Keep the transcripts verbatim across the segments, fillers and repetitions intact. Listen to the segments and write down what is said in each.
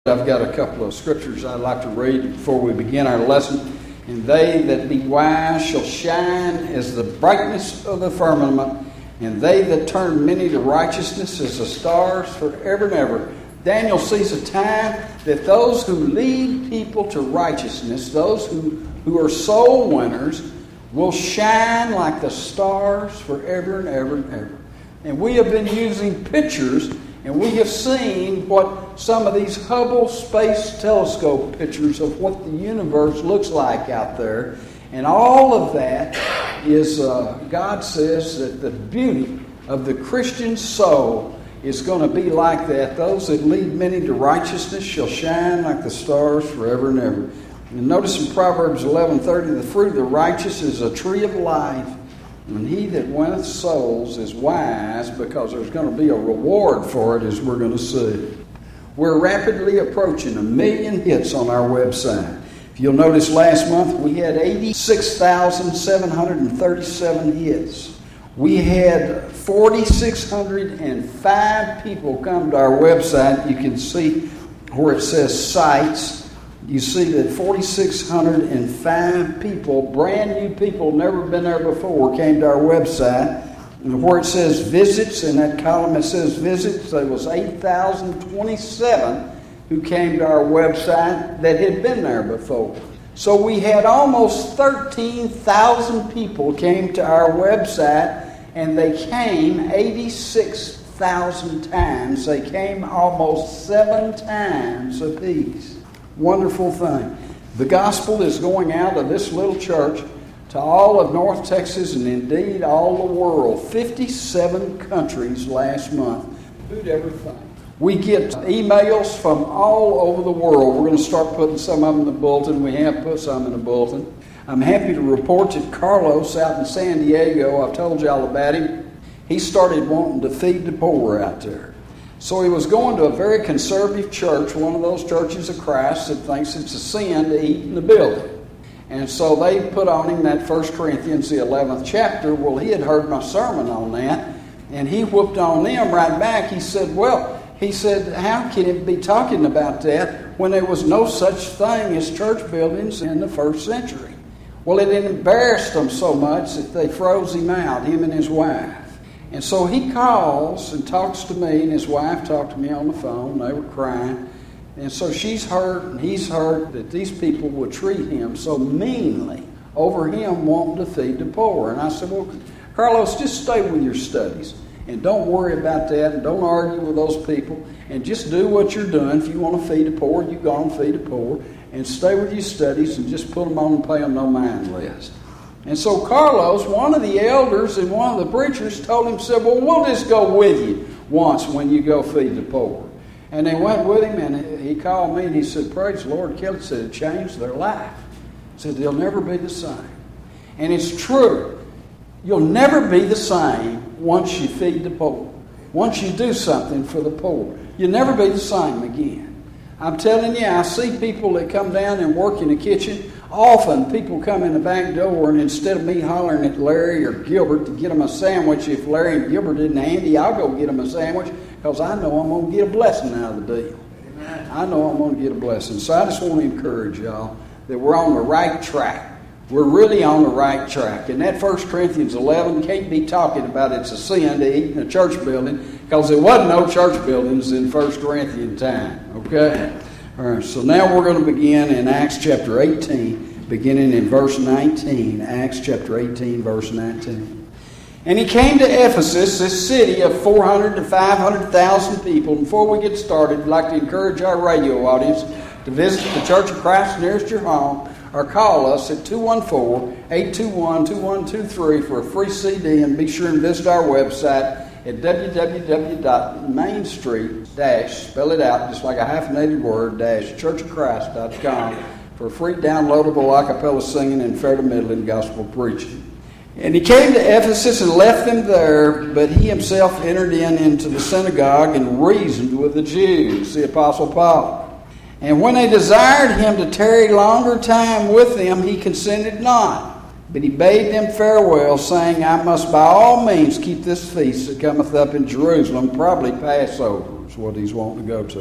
I've got a couple of scriptures I'd like to read before we begin our lesson. And they that be wise shall shine as the brightness of the firmament, and they that turn many to righteousness as the stars forever and ever. Daniel sees a time that those who lead people to righteousness, those who, who are soul winners, will shine like the stars forever and ever and ever. And we have been using pictures, and we have seen what some of these Hubble Space Telescope pictures of what the universe looks like out there. And all of that is, uh, God says that the beauty of the Christian soul is going to be like that. Those that lead many to righteousness shall shine like the stars forever and ever. And notice in Proverbs eleven thirty, the fruit of the righteous is a tree of life, and he that winneth souls is wise, because there's going to be a reward for it, as we're going to see. We're rapidly approaching a million hits on our website. If you'll notice, last month we had eighty-six thousand seven hundred thirty-seven hits. We had four thousand six hundred five people come to our website. You can see where it says sites. You see that four thousand six hundred five people, brand new people, never been there before, came to our website. And where it says visits, in that column it says visits, there was eight thousand twenty-seven who came to our website that had been there before. So we had almost thirteen thousand people came to our website, and they came eighty-six thousand times. They came almost seven times apiece. Wonderful thing. The gospel is going out of this little church to all of North Texas, and indeed all the world. fifty-seven countries last month. Who'd ever think? We get emails from all over the world. We're going to start putting some of them in the bulletin. We have put some in the bulletin. I'm happy to report that Carlos out in San Diego, I've told y'all about him, he started wanting to feed the poor out there. So he was going to a very conservative church, one of those churches of Christ that thinks it's a sin to eat in the building. And so they put on him that First Corinthians, the eleventh chapter. Well, he had heard my sermon on that, and he whooped on them right back. He said, well, he said, how can it be talking about that when there was no such thing as church buildings in the first century? Well, it embarrassed them so much that they froze him out, him and his wife. And so he calls and talks to me, and his wife talked to me on the phone. They were crying. And so she's hurt, and he's hurt that these people would treat him so meanly over him wanting to feed the poor. And I said, well, Carlos, just stay with your studies, and don't worry about that, and don't argue with those people, and just do what you're doing. If you want to feed the poor, you go and feed the poor, and stay with your studies, and just put them on and pay them no mind list. And so Carlos, one of the elders and one of the preachers, told him, said, well, we'll just go with you once when you go feed the poor. And they went with him, and he called me, and he said, praise the Lord. Kelly said it changed their life. He said, they'll never be the same. And it's true. You'll never be the same once you feed the poor. Once you do something for the poor, you'll never be the same again. I'm telling you, I see people that come down and work in the kitchen. Often people come in the back door, and instead of me hollering at Larry or Gilbert to get them a sandwich, if Larry and Gilbert isn't handy, I'll go get them a sandwich, because I know I'm going to get a blessing out of the deal. Amen. I know I'm going to get a blessing. So I just want to encourage y'all that we're on the right track. We're really on the right track. And that First Corinthians eleven can't be talking about it's a sin to eat in a church building, because there wasn't no church buildings in First Corinthians time. Okay? All right, so now we're going to begin in Acts chapter eighteen, beginning in verse nineteen. Acts chapter eighteen, verse nineteen. And he came to Ephesus, this city of four hundred to five hundred thousand people. Before we get started, I'd like to encourage our radio audience to visit the Church of Christ nearest your home, or call us at two one four, eight two one, two one two three for a free C D, and be sure and visit our website at w w w dot main street dash, spell it out just like a hyphenated word, dash church of christ dot com for free downloadable a cappella singing and fair to middling gospel preaching. And he came to Ephesus and left them there, but he himself entered in into the synagogue and reasoned with the Jews, the Apostle Paul. And when they desired him to tarry longer time with them, he consented not. But he bade them farewell, saying, I must by all means keep this feast that cometh up in Jerusalem, probably Passover is what he's wanting to go to.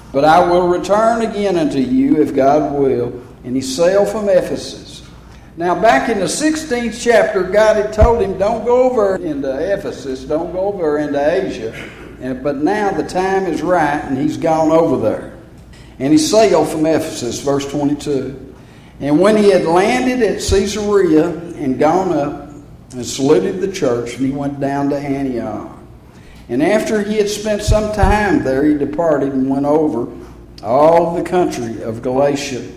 But I will return again unto you, if God will. And he sailed from Ephesus. Now, back in the sixteenth chapter, God had told him, don't go over into Ephesus, don't go over into Asia. And, but now the time is right, and he's gone over there. And he sailed from Ephesus, verse twenty-two. And when he had landed at Caesarea and gone up and saluted the church, and he went down to Antioch. And after he had spent some time there, he departed and went over all the country of Galatia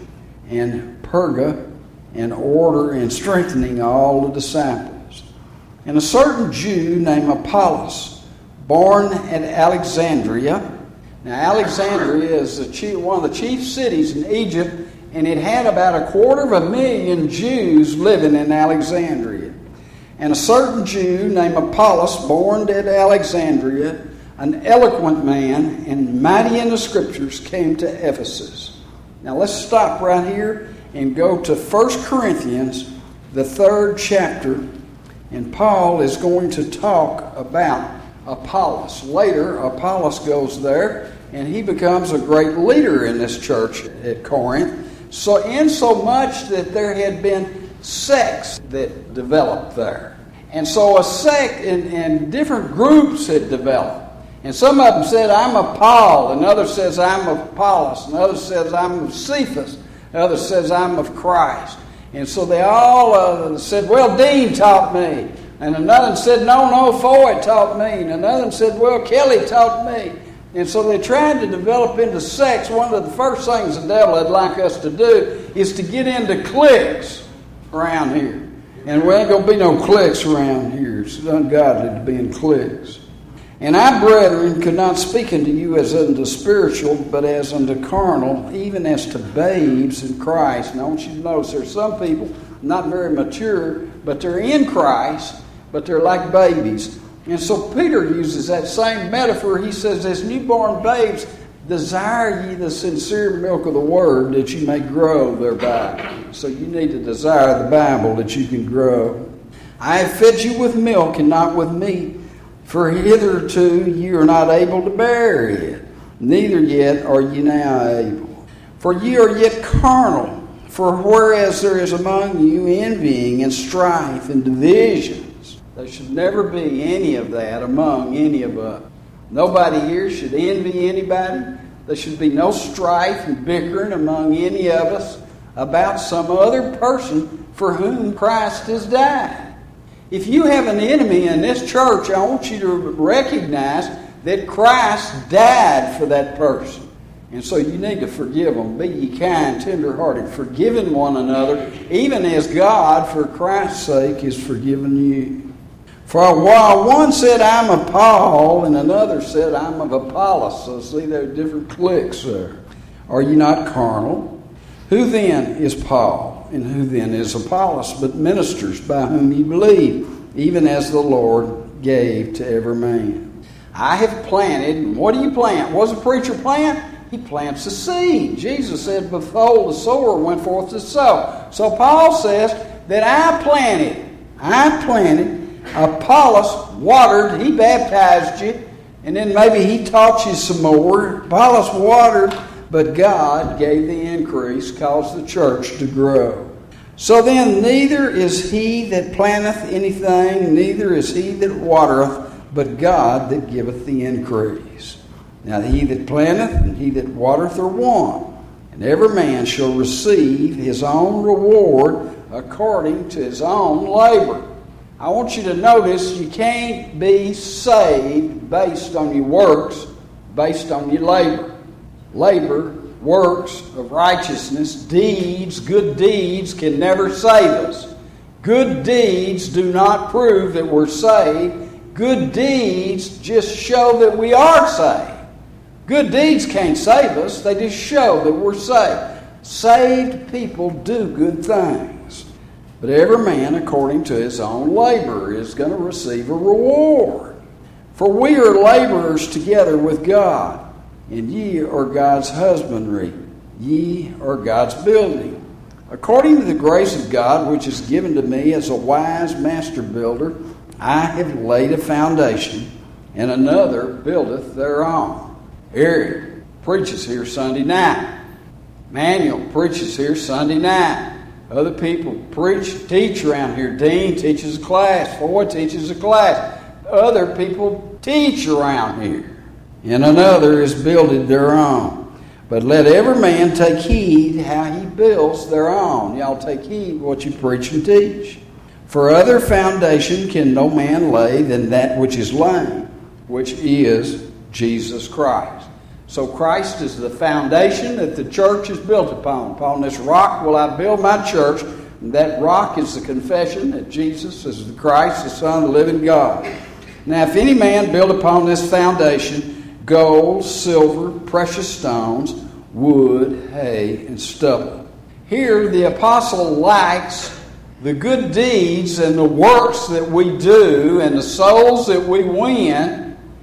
and Perga, in order and strengthening all the disciples. And a certain Jew named Apollos, born at Alexandria. Now, Alexandria is the chief, one of the chief cities in Egypt, and it had about a quarter of a million Jews living in Alexandria. And a certain Jew named Apollos, born at Alexandria, an eloquent man and mighty in the Scriptures, came to Ephesus. Now let's stop right here and go to First Corinthians, the third chapter. And Paul is going to talk about Apollos. Later, Apollos goes there and he becomes a great leader in this church at Corinth. So in so much that there had been sects that developed there. And so a sect and, and different groups had developed. And some of them said, I'm of Paul. And others says, I'm of Apollos. And others says, I'm of Cephas. And others says, I'm of Christ. And so they all uh, said, well, Dean taught me. And another said, no, no, Foy taught me. And another said, well, Kelly taught me. And so they tried to develop into sects. One of the first things the devil would like us to do is to get into cliques around here. And we ain't going to be no cliques around here. It's ungodly to be in cliques. And I, brethren, could not speak unto you as unto spiritual, but as unto carnal, even as to babes in Christ. Now I want you to notice there's some people not very mature, but they're in Christ, but they're like babies. And so Peter uses that same metaphor. He says, as newborn babes, desire ye the sincere milk of the word, that you may grow thereby. So you need to desire the Bible that you can grow. I have fed you with milk and not with meat, for hitherto ye are not able to bear it, neither yet are ye now able. For ye are yet carnal. For whereas there is among you envying and strife and divisions, there should never be any of that among any of us. Nobody here should envy anybody. There should be no strife and bickering among any of us about some other person for whom Christ has died. If you have an enemy in this church, I want you to recognize that Christ died for that person. And so you need to forgive them. Be ye kind, tender-hearted, forgiving one another, even as God, for Christ's sake, has forgiven you. For while one said, I'm of Paul, and another said, I'm of Apollos. So see, there are different cliques there. Are you not carnal? Who then is Paul, and who then is Apollos, but ministers by whom ye believe, even as the Lord gave to every man? I have planted, and what do you plant? What does a preacher plant? He plants a seed. Jesus said, behold, the sower went forth to sow. So Paul says that I planted, I planted, Apollos watered, he baptized you, and then maybe he taught you some more. Apollos watered, but God gave the increase, caused the church to grow. So then neither is he that planteth anything, neither is he that watereth, but God that giveth the increase. Now he that planteth and he that watereth are one, and every man shall receive his own reward according to his own labor. I want you to notice you can't be saved based on your works, based on your labor. Labor, works of righteousness, deeds, good deeds can never save us. Good deeds do not prove that we're saved. Good deeds just show that we are saved. Good deeds can't save us. They just show that we're saved. Saved people do good things. But every man, according to his own labor, is going to receive a reward. For we are laborers together with God, and ye are God's husbandry. Ye are God's building. According to the grace of God, which is given to me as a wise master builder, I have laid a foundation, and another buildeth thereon. Eric, preaches here Sunday night. Manuel preaches here Sunday night. Other people preach, teach around here. Dean teaches a class. Foy teaches a class. Other people teach around here. And another is builded their own. But let every man take heed how he builds their own. Y'all take heed what you preach and teach. For other foundation can no man lay than that which is laid, which is Jesus Christ. So Christ is the foundation that the church is built upon. Upon this rock will I build my church. And that rock is the confession that Jesus is the Christ, the Son of the living God. Now if any man build upon this foundation gold, silver, precious stones, wood, hay, and stubble. Here the apostle likes the good deeds and the works that we do and the souls that we win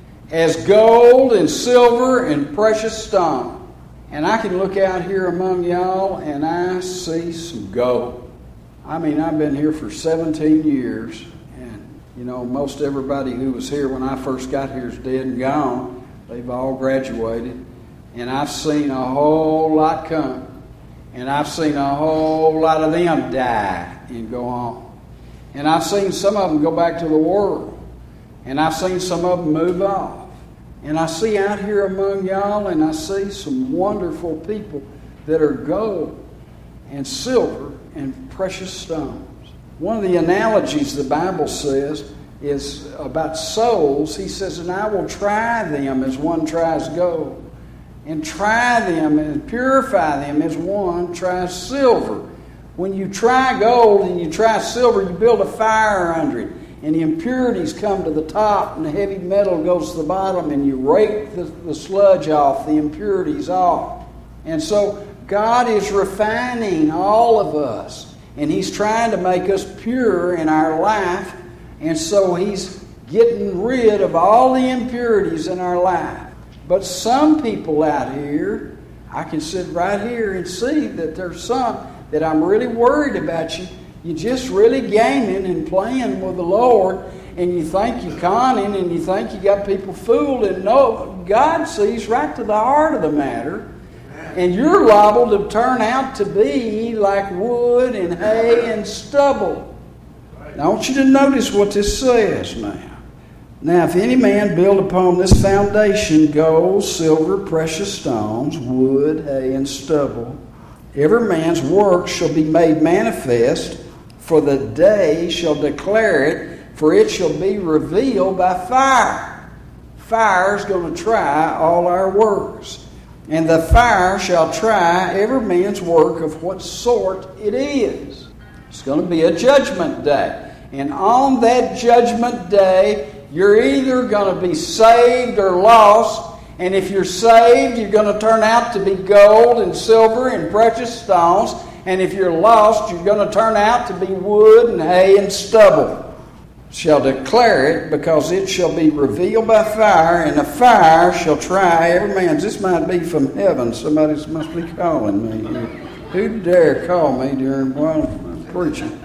as gold and silver and precious stone. And I can look out here among y'all and I see some gold. I mean, I've been here for seventeen years, and you know, most everybody who was here when I first got here is dead and gone. They've all graduated. And I've seen a whole lot come. And I've seen a whole lot of them die and go on. And I've seen some of them go back to the world. And I've seen some of them move off. And I see out here among y'all, and I see some wonderful people that are gold and silver and precious stones. One of the analogies the Bible says is about souls. He says, and I will try them as one tries gold, and try them and purify them as one tries silver. When you try gold and you try silver, you build a fire under it. And the impurities come to the top and the heavy metal goes to the bottom, and you rake the, the sludge off, the impurities off. And so God is refining all of us, and He's trying to make us pure in our life. And so He's getting rid of all the impurities in our life. But some people out here, I can sit right here and see that there's some that I'm really worried about you. You're just really gaming and playing with the Lord, and you think you're conning, and you think you got people fooled, and no, God sees right to the heart of the matter, and you're liable to turn out to be like wood and hay and stubble. Now I want you to notice what this says now. Now if any man build upon this foundation gold, silver, precious stones, wood, hay, and stubble, every man's work shall be made manifest, for the day shall declare it, for it shall be revealed by fire. Fire is going to try all our works. And the fire shall try every man's work of what sort it is. It's going to be a judgment day. And on that judgment day, you're either going to be saved or lost. And if you're saved, you're going to turn out to be gold and silver and precious stones. And if you're lost, you're going to turn out to be wood and hay and stubble. Shall declare it, because it shall be revealed by fire, and the fire shall try every man's. This might be from heaven. Somebody must be calling me. Who dare call me during while I'm preaching?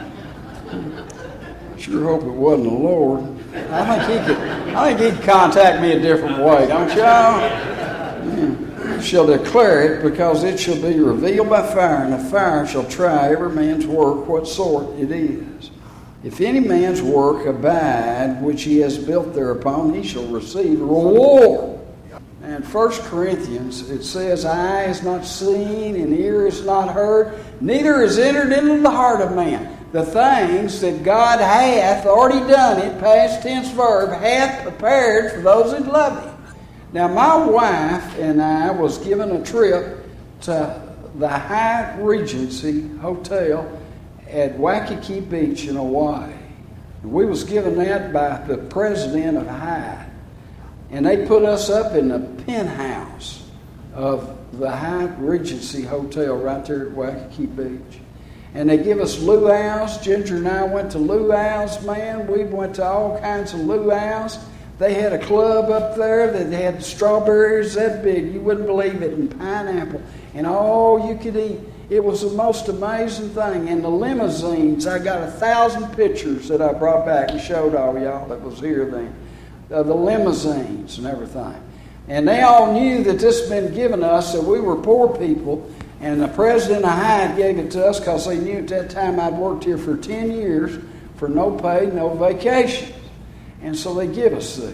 Sure hope it wasn't the Lord. I think he could. I think he'd contact me a different way, don't y'all? Yeah. Shall declare it, because it shall be revealed by fire, and the fire shall try every man's work, what sort it is. If any man's work abide, which he has built thereupon, he shall receive reward. And in First Corinthians, it says, eye is not seen, and ear is not heard, neither is entered into the heart of man the things that God hath already done, it past tense verb, hath prepared for those that love Him. Now, my wife and I was given a trip to the Hyatt Regency Hotel at Waikiki Beach in Hawaii. We was given that by the president of Hyatt. And they put us up in the penthouse of the Hyatt Regency Hotel right there at Waikiki Beach. And they give us luau's. Ginger and I went to luau's, man. We went to all kinds of luau's. They had a club up there that had strawberries that big. You wouldn't believe it, and pineapple. And all you could eat. It was the most amazing thing. And the limousines, I got a thousand pictures that I brought back and showed all y'all that was here then. Uh, the limousines and everything. And they all knew that this had been given us, that we were poor people. And the president of Hyde gave it to us because they knew at that time I'd worked here for ten years for no pay, no vacation. And so they give us this.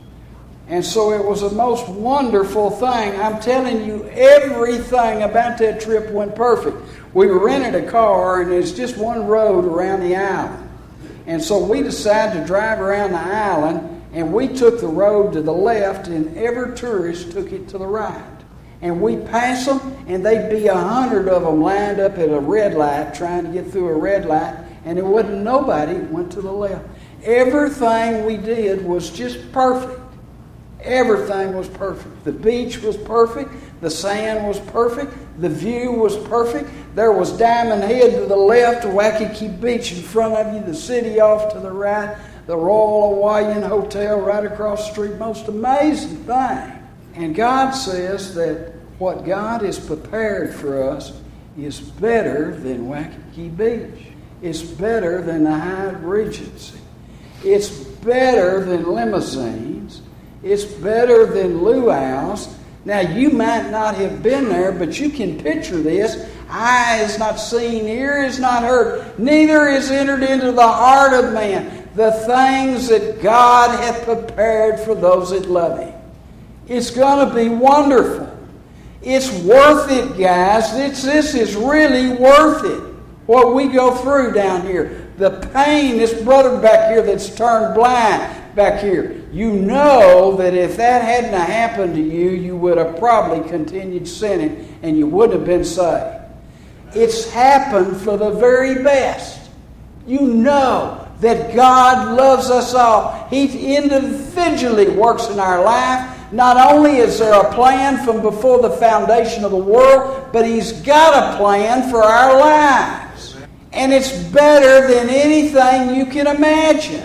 And so it was the most wonderful thing. I'm telling you, everything about that trip went perfect. We rented a car, and there's just one road around the island. And so we decided to drive around the island, and we took the road to the left, and every tourist took it to the right. And we pass them, and they'd be a hundred of them lined up at a red light, trying to get through a red light, and there wasn't nobody went to the left. Everything we did was just perfect. Everything was perfect. The beach was perfect. The sand was perfect. The view was perfect. There was Diamond Head to the left, Waikiki Beach in front of you, the city off to the right, the Royal Hawaiian Hotel right across the street. Most amazing thing. And God says that what God has prepared for us is better than Waikiki Beach. It's better than the Hyatt Regency. It's better than limousines. It's better than luau's. Now, you might not have been there, but you can picture this. Eye is not seen, ear is not heard, neither is entered into the heart of man the things that God hath prepared for those that love Him. It's going to be wonderful. It's worth it, guys. It's, this is really worth it, what we go through down here. The pain, this brother back here that's turned blind back here. You know that if that hadn't happened to you, you would have probably continued sinning and you wouldn't have been saved. It's happened for the very best. You know that God loves us all. He individually works in our life. Not only is there a plan from before the foundation of the world, but He's got a plan for our lives. And it's better than anything you can imagine.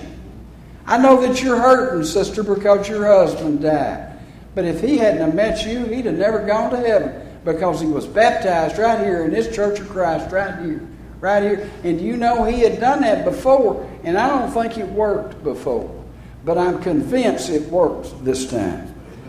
I know that you're hurting, sister, because your husband died. But if he hadn't have met you, he'd have never gone to heaven, because he was baptized right here in this Church of Christ, right here. Right here. And you know he had done that before, and I don't think it worked before. But I'm convinced it works this time.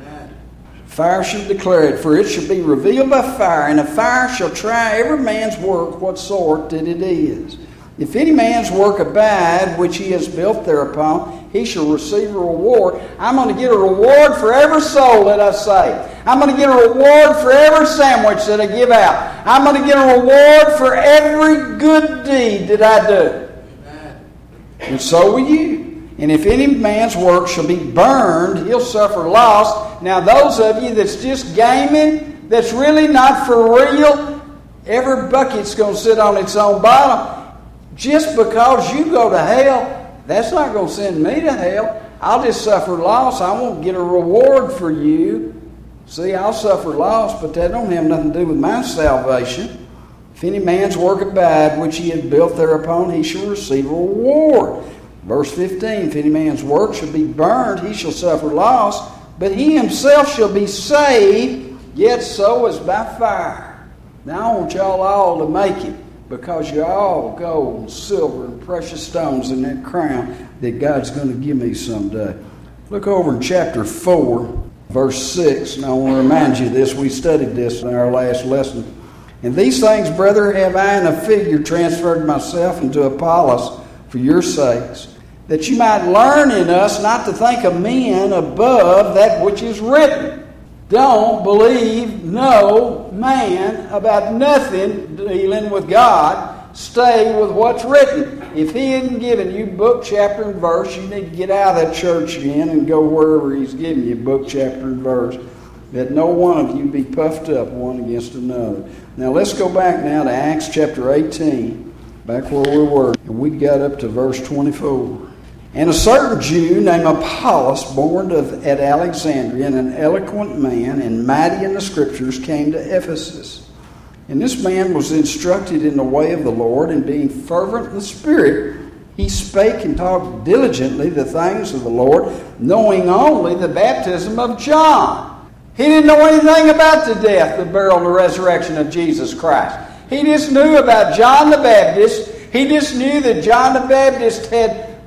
Fire shall declare it, for it shall be revealed by fire, and the fire shall try every man's work what sort that it is. If any man's work abide, which he has built thereupon, he shall receive a reward. I'm going to get a reward for every soul that I save. I'm going to get a reward for every sandwich that I give out. I'm going to get a reward for every good deed that I do. Amen. And so will you. And if any man's work shall be burned, he'll suffer loss. Now those of you that's just gaming, that's really not for real, every bucket's going to sit on its own bottom. Just because you go to hell, that's not going to send me to hell. I'll just suffer loss. I won't get a reward for you. See, I'll suffer loss, but that don't have nothing to do with my salvation. If any man's work abide, which he had built thereupon, he shall receive a reward. Verse fifteen, if any man's work shall be burned, he shall suffer loss, but he himself shall be saved, yet so as by fire. Now I want y'all all to make it, because you're all gold and silver and precious stones in that crown that God's going to give me someday. Look over in chapter four, verse six, and I want to remind you of this. We studied this in our last lesson. And these things, brother, have I in a figure transferred myself into Apollos for your sakes, that you might learn in us not to think of men above that which is written. Don't believe no man about nothing dealing with God. Stay with what's written. If He hadn't given you book, chapter, and verse, you need to get out of that church again and go wherever He's given you book, chapter, and verse. That no one of you be puffed up one against another. Now let's go back now to Acts chapter eighteen, back where we were. And we got up to verse twenty-four. And a certain Jew named Apollos, born of, at Alexandria, and an eloquent man and mighty in the Scriptures, came to Ephesus. And this man was instructed in the way of the Lord, and being fervent in the Spirit, he spake and talked diligently the things of the Lord, knowing only the baptism of John. He didn't know anything about the death, the burial, and the resurrection of Jesus Christ. He just knew about John the Baptist. He just knew that John the Baptist had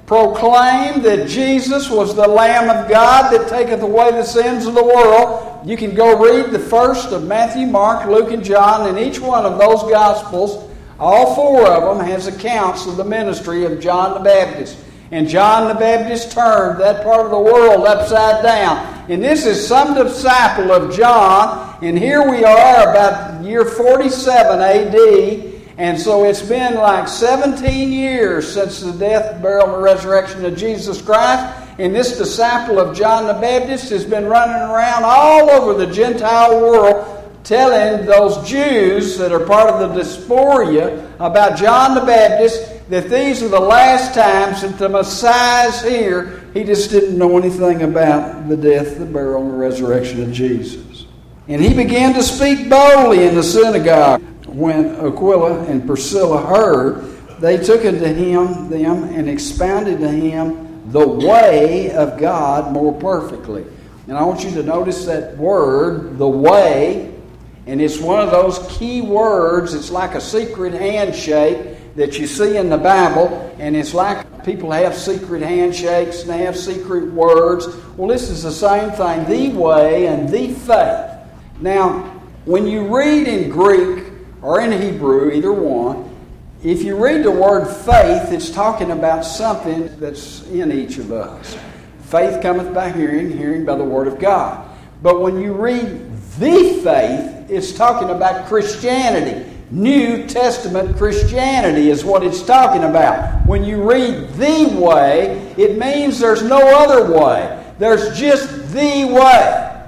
proclaimed that Jesus was the Lamb of God that taketh away the sins of the world. You can go read the first of Matthew, Mark, Luke, and John, and each one of those Gospels, all four of them, has accounts of the ministry of John the Baptist. And John the Baptist turned that part of the world upside down. And this is some disciple of John, and here we are about year forty-seven A D, and so it's been like seventeen years since the death, burial, and resurrection of Jesus Christ. And this disciple of John the Baptist has been running around all over the Gentile world telling those Jews that are part of the diaspora about John the Baptist that these are the last times that the Messiah's here. He just didn't know anything about the death, the burial, and the resurrection of Jesus. And he began to speak boldly in the synagogue. When Aquila and Priscilla heard, they took unto him them and expounded to him the way of God more perfectly. And I want you to notice that word, the way, and it's one of those key words. It's like a secret handshake that you see in the Bible, and it's like people have secret handshakes and they have secret words. Well, this is the same thing, the way and the faith. Now, when you read in Greek or in Hebrew, either one, if you read the word faith, it's talking about something that's in each of us. Faith cometh by hearing, hearing by the word of God. But when you read the faith, it's talking about Christianity. New Testament Christianity is what it's talking about. When you read the way, it means there's no other way. There's just the way.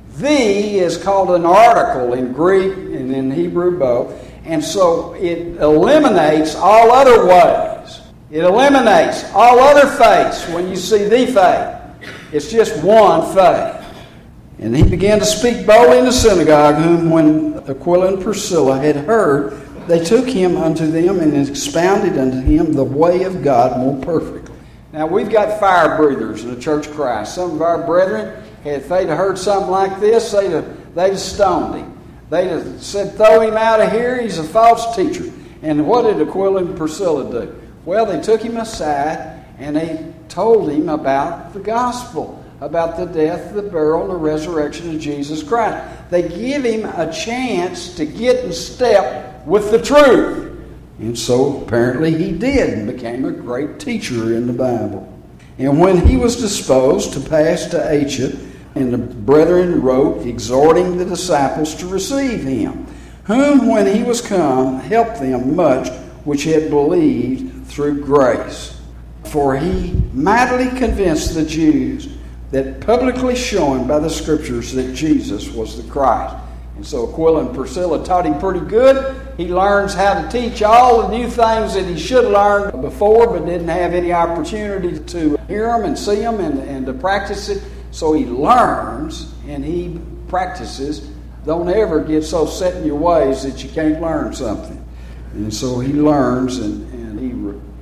The is called an article in Greek and in Hebrew both. And so it eliminates all other ways. It eliminates all other faiths when you see the faith. It's just one faith. And he began to speak boldly in the synagogue, whom when Aquila and Priscilla had heard, they took him unto them and expounded unto him the way of God more perfectly. Now, we've got fire breathers in the Church of Christ. Some of our brethren, if they'd have heard something like this, they'd have, they'd have stoned him. They'd have said, throw him out of here, he's a false teacher. And what did Aquila and Priscilla do? Well, they took him aside and they told him about the gospel, about the death, the burial, and the resurrection of Jesus Christ. They give him a chance to get in step with the truth. And so apparently he did and became a great teacher in the Bible. And when he was disposed to pass to Asia, and the brethren wrote, exhorting the disciples to receive him, whom when he was come helped them much which had believed through grace. For he mightily convinced the Jews that publicly showing by the Scriptures that Jesus was the Christ. And so Aquila and Priscilla taught him pretty good. He learns how to teach all the new things that he should have learned before, but didn't have any opportunity to hear them and see them and, and to practice it. So he learns and he practices. Don't ever get so set in your ways that you can't learn something. And so he learns, and, and he,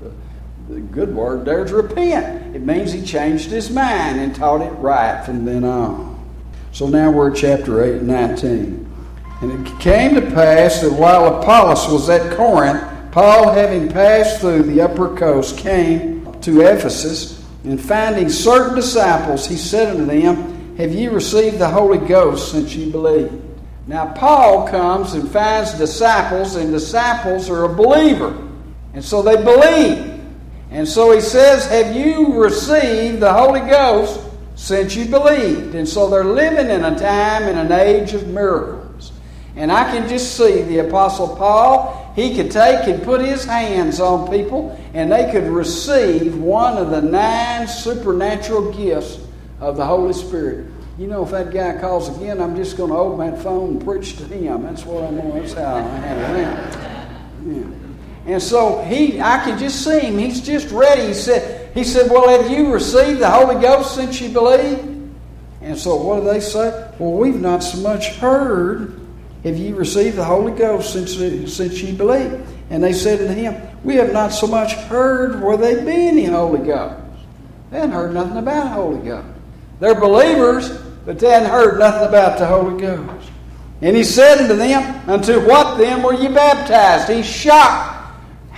the good word there is repent. It means he changed his mind and taught it right from then on. So now we're at chapter eight, nineteen. And it came to pass that while Apollos was at Corinth, Paul, having passed through the upper coast, came to Ephesus, and finding certain disciples, he said unto them, have ye received the Holy Ghost since ye believed? Now Paul comes and finds disciples, and disciples are a believer. And so they believe. And so he says, have you received the Holy Ghost since you believed? And so they're living in a time, in an age of miracles. And I can just see the Apostle Paul, he could take and put his hands on people, and they could receive one of the nine supernatural gifts of the Holy Spirit. You know, if that guy calls again, I'm just going to open that phone and preach to him. That's what I'm going to, that's how I handle that. Yeah. And so he, I can just see him. He's just ready. He said, he said, well, have you received the Holy Ghost since you believe? And so what do they say? Well, we've not so much heard. Have you received the Holy Ghost since, since you believe? And they said to him, we have not so much heard where they be any Holy Ghost. They hadn't heard nothing about the Holy Ghost. They're believers, but they hadn't heard nothing about the Holy Ghost. And he said unto them, unto what then were you baptized? He's shocked.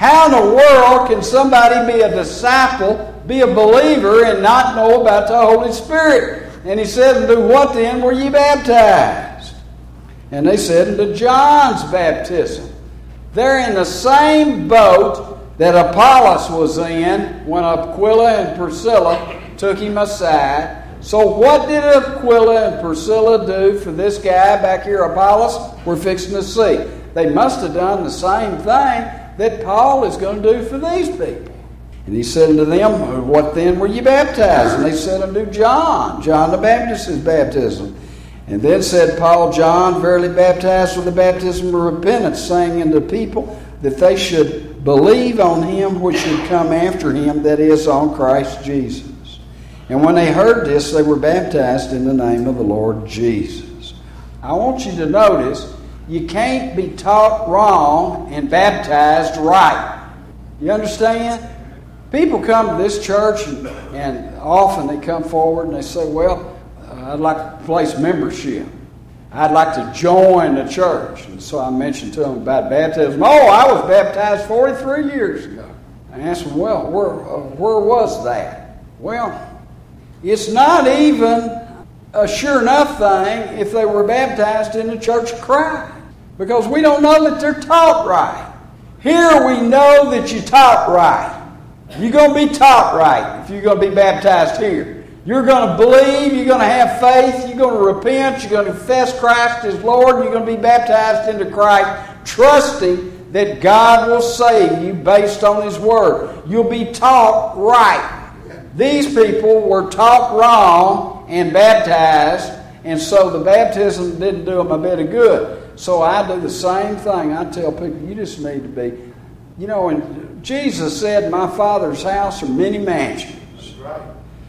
How in the world can somebody be a disciple, be a believer, and not know about the Holy Spirit? And he said, into what then were ye baptized? And they said, into John's baptism. They're in the same boat that Apollos was in when Aquila and Priscilla took him aside. So what did Aquila and Priscilla do for this guy back here, Apollos? We're fixing to see. They must have done the same thing that Paul is going to do for these people. And he said unto them, what then were ye baptized? And they said unto John, John the Baptist's baptism. And then said Paul, John verily baptized with the baptism of repentance, saying unto people that they should believe on him which should come after him, that is, on Christ Jesus. And when they heard this, they were baptized in the name of the Lord Jesus. I want you to notice, you can't be taught wrong and baptized right. You understand? People come to this church and, and often they come forward and they say, well, uh, I'd like to place membership. I'd like to join the church. And so I mentioned to them about baptism. Oh, I was baptized forty-three years ago. I asked them, well, where, uh, where was that? Well, it's not even a sure enough thing if they were baptized in the Church of Christ, because we don't know that they're taught right. Here we know that you're taught right. You're going to be taught right if you're going to be baptized here. You're going to believe, you're going to have faith, you're going to repent, you're going to confess Christ as Lord, you're going to be baptized into Christ, trusting that God will save you based on His Word. You'll be taught right. These people were taught wrong and baptized, and so the baptism didn't do them a bit of good. So I do the same thing. I tell people, you just need to be, you know, and Jesus said, my Father's house are many mansions. That's right.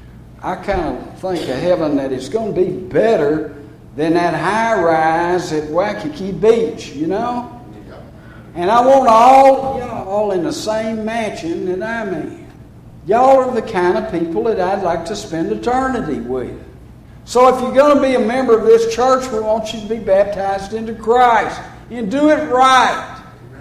I kind of think of heaven that it's going to be better than that high rise at Waikiki Beach, you know? And I want all y'all all in the same mansion that I'm in. Y'all are the kind of people that I'd like to spend eternity with. So if you're going to be a member of this church, we want you to be baptized into Christ and do it right.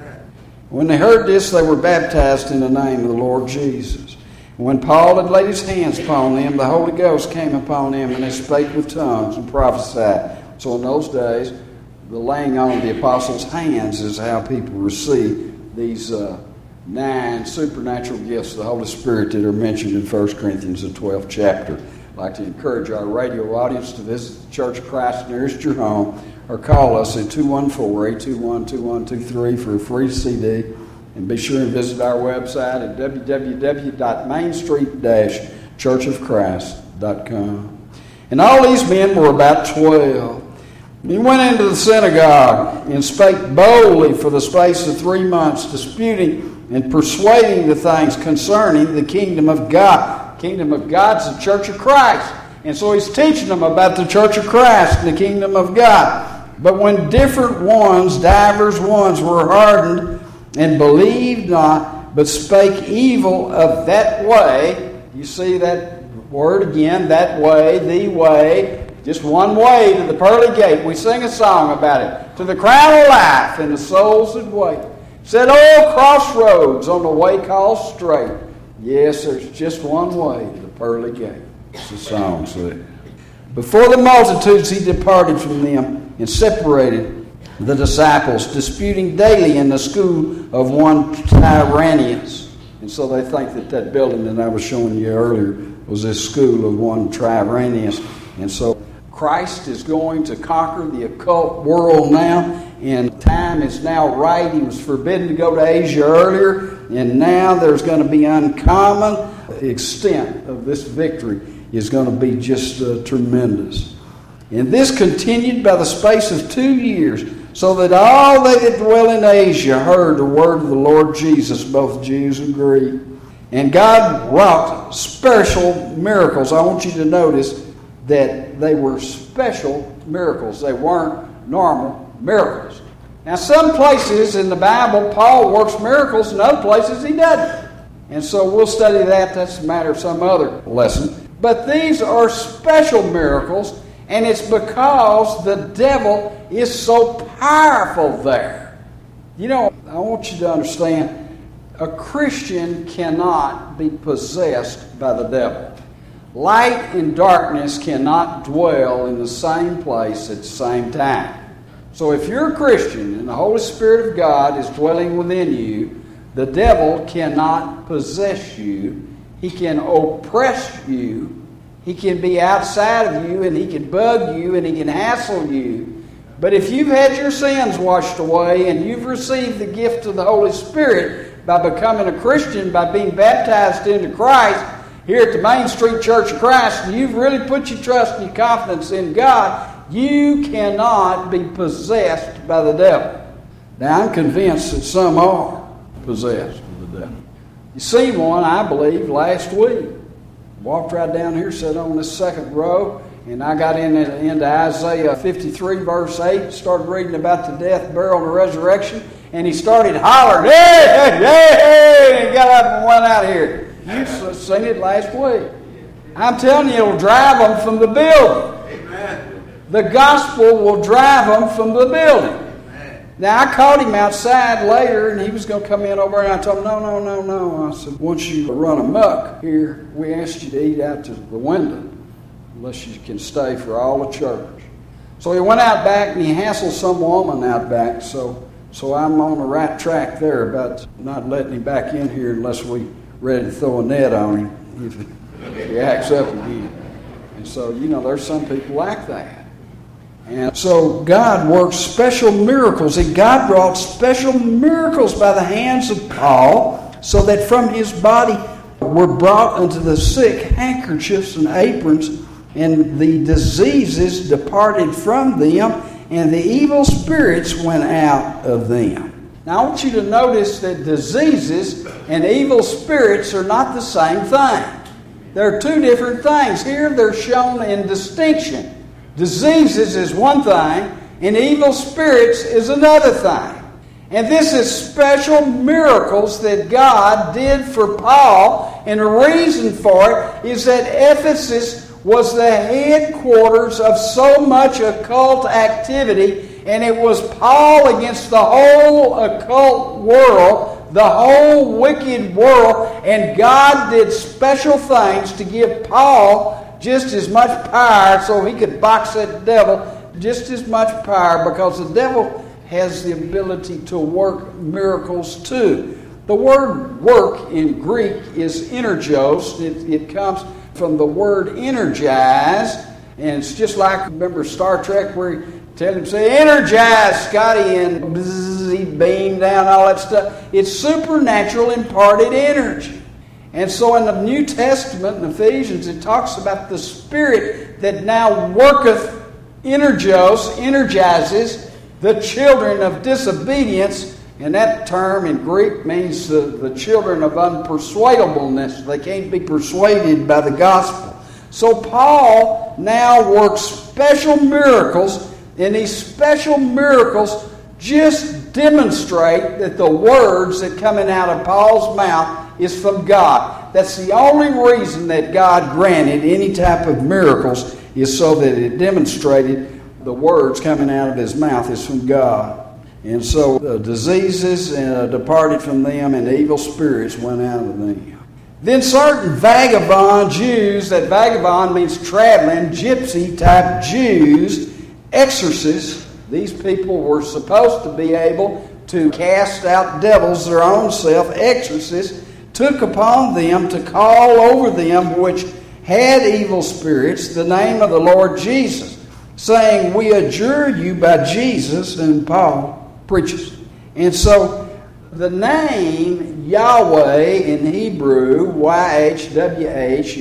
When they heard this, they were baptized in the name of the Lord Jesus. And when Paul had laid his hands upon them, the Holy Ghost came upon them, and they spake with tongues and prophesied. So in those days, the laying on of the apostles' hands is how people receive these uh, nine supernatural gifts of the Holy Spirit that are mentioned in First Corinthians, the twelfth chapter. I'd like to encourage our radio audience to visit the Church of Christ nearest your home, or call us at two one four, eight two one, two one two three for a free C D. And be sure and visit our website at w w w dot main street dash church of christ dot com. And all these men were about twelve. He went into the synagogue and spake boldly for the space of three months, disputing and persuading the things concerning the kingdom of God. The kingdom of God's the Church of Christ. And so he's teaching them about the Church of Christ and the kingdom of God. But when different ones, divers ones, were hardened and believed not, but spake evil of that way, you see that word again, that way, the way, just one way to the pearly gate. We sing a song about it. To the crown of life and the souls that wait. Said, oh, crossroads on the way called straight. Yes, there's just one way to the pearly gate. It's the song said. Before the multitudes he departed from them and separated the disciples, disputing daily in the school of one Tyrannus. And so they think that that building that I was showing you earlier was this school of one Tyrannus. And so Christ is going to conquer the occult world now, and time is now right. He was forbidden to go to Asia earlier, and now there's going to be uncommon. The extent of this victory is going to be just uh, tremendous. And this continued by the space of two years, so that all they that dwell in Asia heard the word of the Lord Jesus, both Jews and Greek. And God wrought special miracles. I want you to notice that they were special miracles. They weren't normal miracles. Now, some places in the Bible, Paul works miracles, and other places he doesn't. And so we'll study that. That's a matter of some other lesson. But these are special miracles, and it's because the devil is so powerful there. You know, I want you to understand, A Christian cannot be possessed by the devil. Light and darkness cannot dwell in the same place at the same time. So if you're a Christian and the Holy Spirit of God is dwelling within you, the devil cannot possess you. He can oppress you. He can be outside of you, and he can bug you, and he can hassle you. But if you've had your sins washed away and you've received the gift of the Holy Spirit by becoming a Christian, by being baptized into Christ here at the Main Street Church of Christ, and you've really put your trust and your confidence in God, you cannot be possessed by the devil. Now, I'm convinced that some are possessed with the devil. You see one, I believe, last week. Walked right down here, sat on this second row, and I got in, into Isaiah fifty-three, verse eight, started reading about the death, burial, and the resurrection, and he started hollering, hey, hey, hey, hey, and he got up and went out here. You've seen it last week. I'm telling you, it'll drive them from the building. Amen. The gospel will drive them from the building. Now, I caught him outside later, and he was going to come in over, and I told him, no, no, no, no. I said, once you run amok here, we asked you to eat out to the window, unless you can stay for all the church. So he went out back, and he hassled some woman out back, so so I'm on the right track there about not letting him back in here unless we ready to throw a net on him if he acts up again. And so, you know, there's some people like that. And so God works special miracles, and God wrought special miracles by the hands of Paul, so that from his body were brought unto the sick handkerchiefs and aprons, and the diseases departed from them, and the evil spirits went out of them. Now I want you to notice that diseases and evil spirits are not the same thing. They're two different things. Here they're shown in distinction. Diseases is one thing, and evil spirits is another thing. And this is special miracles that God did for Paul, and the reason for it is that Ephesus was the headquarters of so much occult activity, and it was Paul against the whole occult world, the whole wicked world, and God did special things to give Paul just as much power so he could box that devil just as much power, because the devil has the ability to work miracles too. The word work in Greek is energios. It, it comes from the word energize, and it's just like, remember Star Trek where he tell him, say, energize, Scotty, and bzzz, he beam down, all that stuff. It's supernatural imparted energy. And so in the New Testament, in Ephesians, it talks about the Spirit that now worketh, energios, energizes, the children of disobedience. And that term in Greek means the, the children of unpersuadableness. They can't be persuaded by the gospel. So Paul now works special miracles, and these special miracles just demonstrate that the words that coming out of Paul's mouth is from God. That's the only reason that God granted any type of miracles, is so that it demonstrated the words coming out of his mouth is from God. And so the diseases uh, departed from them, and the evil spirits went out of them. Then certain vagabond Jews, that vagabond means traveling, gypsy type Jews, exorcists. These people were supposed to be able to cast out devils their own self, exorcists, took upon them to call over them which had evil spirits the name of the Lord Jesus, saying, we adjure you by Jesus, and Paul preaches. And so the name Yahweh in Hebrew, Y H W H,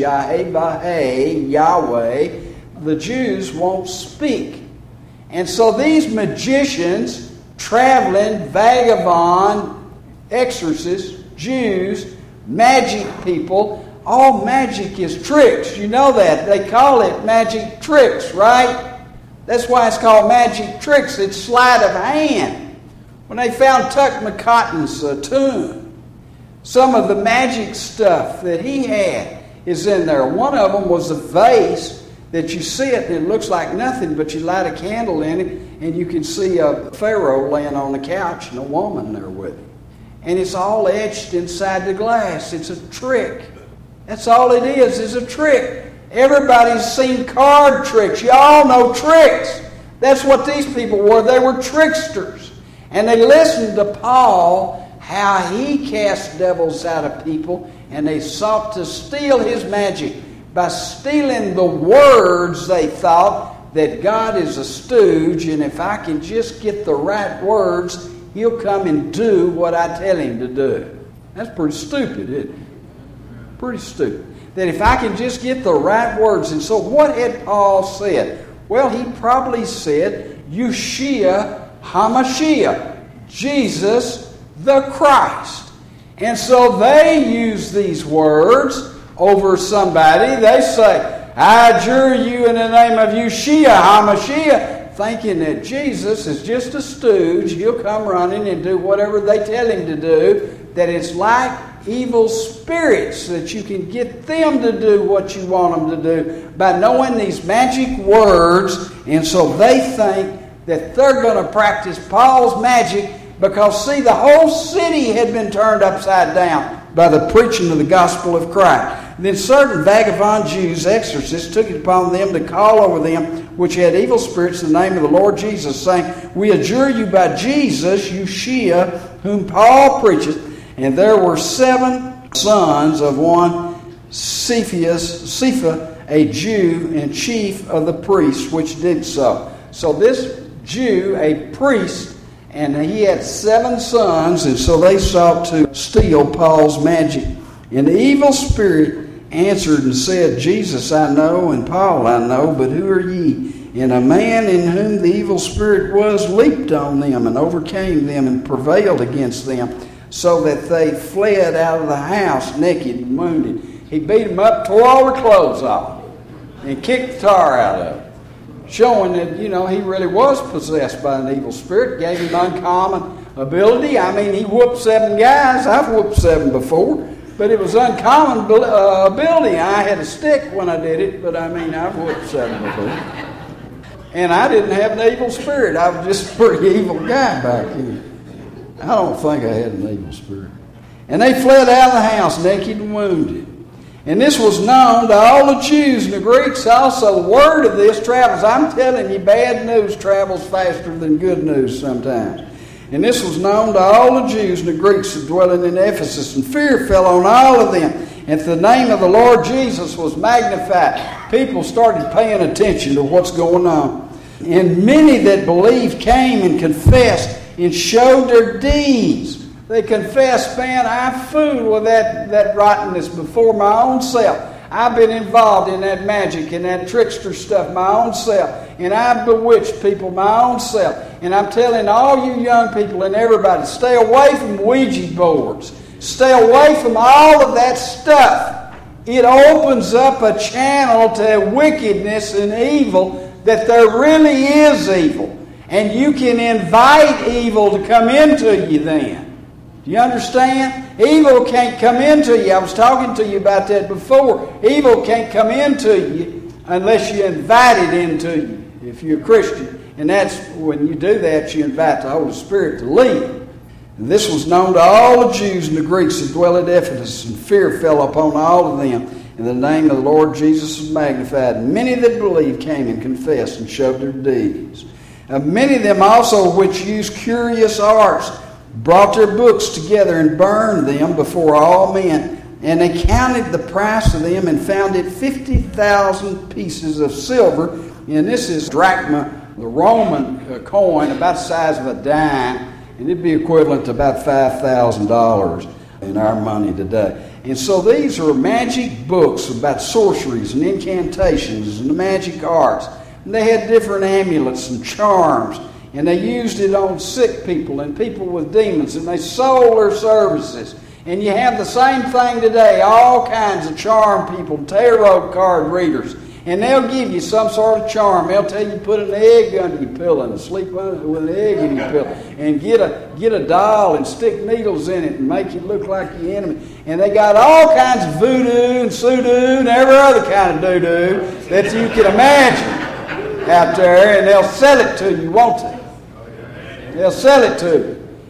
Yahweh, Yahweh, the Jews won't speak. And so these magicians, traveling, vagabond, exorcists, Jews, magic people, all magic is tricks. You know that. They call it magic tricks, right? That's why it's called magic tricks. It's sleight of hand. When they found Tutankhamun's uh, tomb, some of the magic stuff that he had is in there. One of them was a vase that you see it and it looks like nothing, but you light a candle in it and you can see a pharaoh laying on the couch and a woman there with him. and it's all etched inside the glass. It's a trick. That's all it is, is a trick. Everybody's seen card tricks. You all know tricks. That's what these people were. They were tricksters. And they listened to Paul, how he cast devils out of people, and they sought to steal his magic by stealing the words. They thought that God is a stooge, and if I can just get the right words, he'll come and do what I tell him to do. That's pretty stupid, isn't it? Pretty stupid. That if I can just get the right words. And so what had Paul said? Well, he probably said, Yeshua HaMashiach, Jesus the Christ. And so they use these words over somebody. They say, I adjure you in the name of Yeshua HaMashiach, thinking that Jesus is just a stooge. He'll come running and do whatever they tell him to do. That it's like evil spirits, that you can get them to do what you want them to do by knowing these magic words. And so they think that they're going to practice Paul's magic because, see, the whole city had been turned upside down by the preaching of the gospel of Christ. And then certain vagabond Jews, exorcists, took it upon them to call over them which had evil spirits in the name of the Lord Jesus, saying, we adjure you by Jesus, Yeshua, whom Paul preacheth. And there were seven sons of one Cephas, Cepha, a Jew and chief of the priests, which did so. So this Jew, a priest, and he had seven sons, and so they sought to steal Paul's magic. And the evil spirit answered and said, Jesus I know, and Paul I know, but who are ye? And a man in whom the evil spirit was leaped on them and overcame them and prevailed against them, so that they fled out of the house naked and wounded. He beat them up, tore all their clothes off, and kicked the tar out of them, showing that, you know, he really was possessed by an evil spirit, gave him uncommon ability. I mean, he whooped seven guys. I've whooped seven before, but it was uncommon uh, ability. I had a stick when I did it, but I mean, I've whooped seven before. And I didn't have an evil spirit. I was just a pretty evil guy back then. I don't think I had an evil spirit. And they fled out of the house naked and wounded. And this was known to all the Jews and the Greeks also. The word of this travels. I'm telling you, bad news travels faster than good news sometimes. And this was known to all the Jews and the Greeks dwelling in Ephesus. And fear fell on all of them. And the name of the Lord Jesus was magnified. People started paying attention to what's going on. And many that believed came and confessed and showed their deeds. They confessed, man, I fooled with that, that rottenness before my own self. I've been involved in that magic and that trickster stuff my own self. And I've bewitched people my own self. And I'm telling all you young people and everybody, stay away from Ouija boards. Stay away from all of that stuff. It opens up a channel to wickedness and evil, that there really is evil. And you can invite evil to come into you then. Do you understand? Evil can't come into you. I was talking to you about that before. Evil can't come into you unless you invite it into you, if you're a Christian. And that's when you do that, you invite the Holy Spirit to lead. And this was known to all the Jews and the Greeks that dwell at Ephesus, and fear fell upon all of them. And the name of the Lord Jesus was magnified. And many that believed came and confessed and showed their deeds. Uh, many of them also which used curious arts brought their books together and burned them before all men. And they counted the price of them and found it fifty thousand pieces of silver. And this is drachma, the Roman uh, coin, about the size of a dime. And it'd be equivalent to about five thousand dollars in our money today. And so these are magic books about sorceries and incantations and the magic arts. And they had different amulets and charms. And they used it on sick people and people with demons. And they sold their services. And you have the same thing today. All kinds of charm people, tarot card readers. And they'll give you some sort of charm. They'll tell you to put an egg under your pillow and sleep with an egg in your pillow. And get a, get a doll and stick needles in it and make you look like your enemy. And they got all kinds of voodoo and pseudo and every other kind of doo-doo that you can imagine out there, and they'll sell it to you, won't they? They'll sell it to you.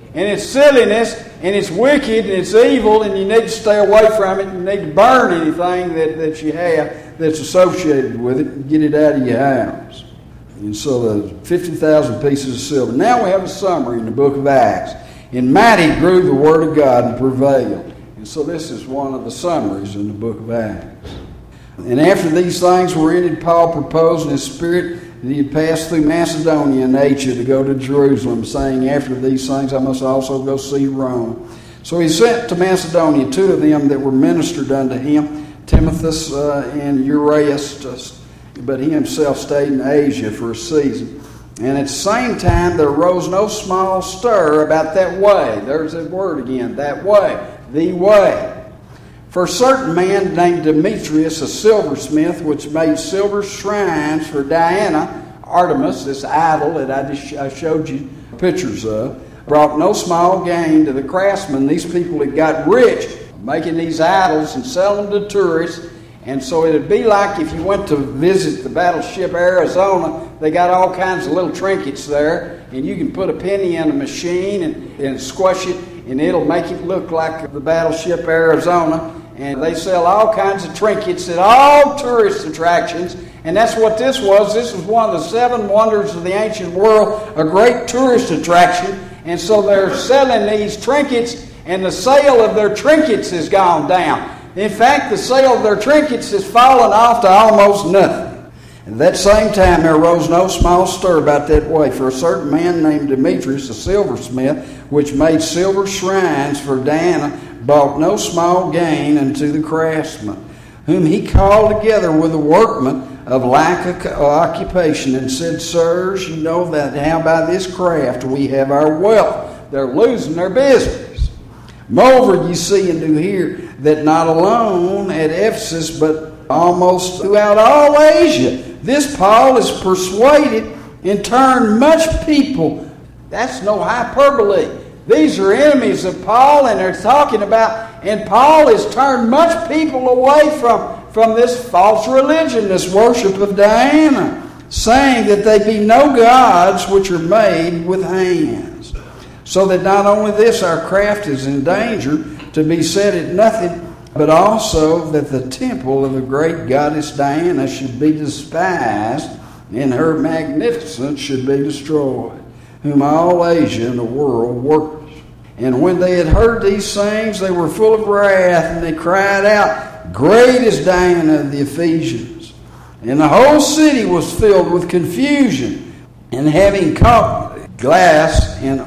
and it's silliness, and it's wicked, and it's evil, and you need to stay away from it. You need to burn anything that, that you have that's associated with it and get it out of your house. And so the fifty thousand pieces of silver. Now we have a summary in the book of Acts. In mighty grew the word of God and prevailed. And so this is one of the summaries in the book of Acts. And after these things were ended, Paul proposed in his spirit that he had passed through Macedonia and Asia to go to Jerusalem, saying, after these things I must also go see Rome. So he sent to Macedonia two of them that were ministered unto him, Timotheus uh, and Erastus, but he himself stayed in Asia for a season. And at the same time there arose no small stir about that way. There's that word again, that way, the way. For a certain man named Demetrius, a silversmith, which made silver shrines for Diana, Artemis, this idol that I just I showed you pictures of, brought no small gain to the craftsmen. These people had got rich making these idols and selling them to tourists. And so it'd be like if you went to visit the battleship Arizona, they got all kinds of little trinkets there, and you can put a penny in a machine and, and squash it, and it'll make it look like the battleship Arizona. And they sell all kinds of trinkets at all tourist attractions. And that's what this was. This was one of the seven wonders of the ancient world, a great tourist attraction. And so they're selling these trinkets, and the sale of their trinkets has gone down. In fact, the sale of their trinkets has fallen off to almost nothing. At that same time there arose no small stir about that way. For a certain man named Demetrius, a silversmith, which made silver shrines for Diana, brought no small gain unto the craftsmen, whom he called together with the workmen of like occupation, and said, Sirs, you know that how by this craft we have our wealth. They're losing their business. Moreover, you see and do hear that not alone at Ephesus, but almost throughout all Asia, this Paul is persuaded and turned much people. That's no hyperbole. These are enemies of Paul, and they're talking about, and Paul has turned much people away from, from this false religion, this worship of Diana, saying that they be no gods which are made with hands. So that not only this, our craft is in danger to be set at nothing, but also that the temple of the great goddess Diana should be despised, and her magnificence should be destroyed, whom all Asia and the world worships. And when they had heard these things, they were full of wrath, and they cried out, Great is Diana of the Ephesians. And the whole city was filled with confusion. And having caught Glass and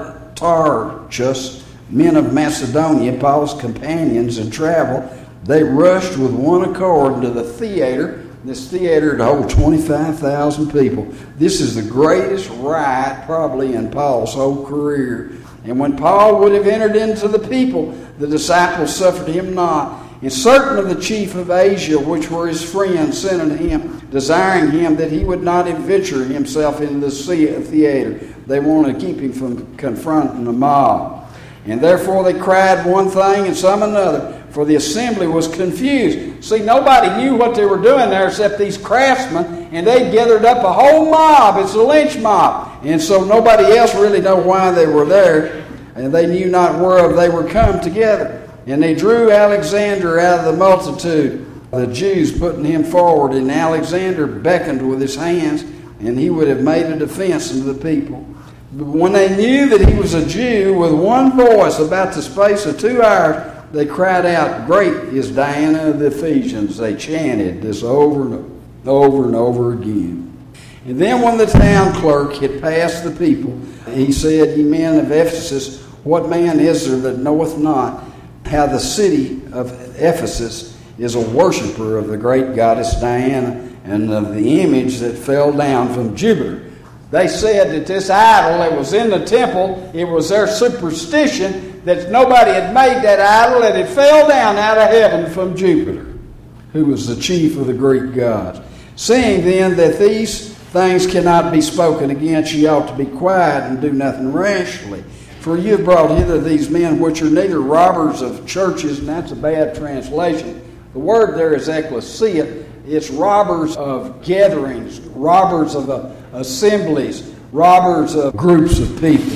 Aristarchus, men of Macedonia, Paul's companions in travel, they rushed with one accord into the theater. This theater to hold twenty-five thousand people. This is the greatest riot probably in Paul's whole career. And when Paul would have entered into the people, the disciples suffered him not. And certain of the chief of Asia, which were his friends, sent unto him, desiring him that he would not adventure himself into the theater. They wanted to keep him from confronting the mob. And therefore they cried one thing and some another, for the assembly was confused. See, nobody knew what they were doing there except these craftsmen, and they gathered up a whole mob. It's a lynch mob. And so nobody else really knew why they were there, and they knew not whereof they were come together. And they drew Alexander out of the multitude, the Jews putting him forward, and Alexander beckoned with his hands, and he would have made a defense unto the people. But when they knew that he was a Jew, with one voice about the space of two hours, they cried out, Great is Diana of the Ephesians. They chanted this over and over and over again. And then when the town clerk had passed the people, he said, Ye men of Ephesus, what man is there that knoweth not how the city of Ephesus is a worshiper of the great goddess Diana and of the image that fell down from Jupiter? They said that this idol that was in the temple, it was their superstition that nobody had made that idol, that it fell down out of heaven from Jupiter, who was the chief of the Greek gods. Seeing then that these things cannot be spoken against, ye ought to be quiet and do nothing rashly. For you have brought hither these men which are neither robbers of churches, and that's a bad translation. The word there is ecclesia. It's robbers of gatherings, robbers of uh, assemblies, robbers of groups of people.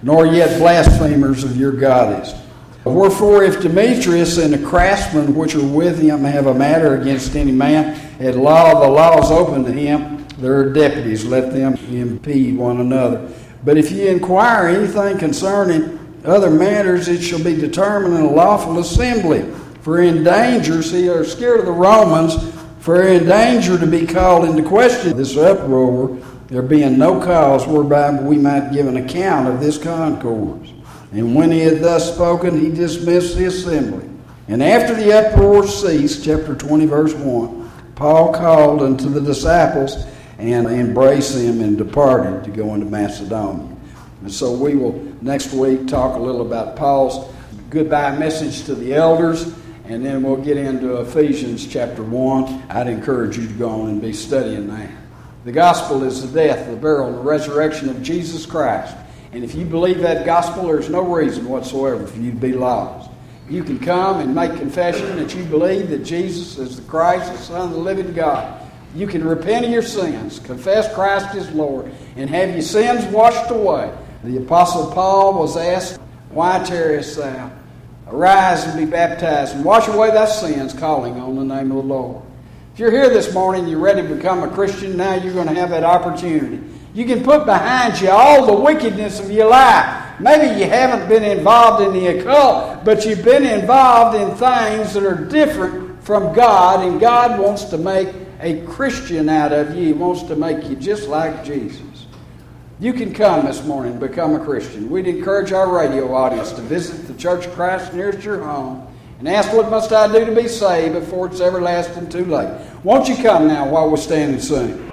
nor yet blasphemers of your God is. Wherefore, if Demetrius and the craftsmen which are with him have a matter against any man, at law the law is open to him, there are deputies, let them impede one another. But if ye inquire anything concerning other matters, it shall be determined in a lawful assembly. For in danger, see, they're scared of the Romans, for in danger to be called into question this uproar, there being no cause whereby we might give an account of this concourse. And when he had thus spoken, he dismissed the assembly. And after the uproar ceased, chapter twenty, verse one, Paul called unto the disciples and embraced them and departed to go into Macedonia. And so we will next week talk a little about Paul's goodbye message to the elders, and then we'll get into Ephesians chapter one. I'd encourage you to go on and be studying that. The gospel is the death, the burial, and the resurrection of Jesus Christ. And if you believe that gospel, there's no reason whatsoever for you to be lost. You can come and make confession that you believe that Jesus is the Christ, the Son of the living God. You can repent of your sins, confess Christ as Lord, and have your sins washed away. The Apostle Paul was asked, why tarriest thou? Arise and be baptized and wash away thy sins, calling on the name of the Lord. If you're here this morning, you're ready to become a Christian, now you're going to have that opportunity. You can put behind you all the wickedness of your life. Maybe you haven't been involved in the occult, but you've been involved in things that are different from God, and God wants to make a Christian out of you. He wants to make you just like Jesus. You can come this morning and become a Christian. We'd encourage our radio audience to visit the Church of Christ nearest your home and ask, what must I do to be saved before it's everlasting too late? Won't you come now while we stand and sing?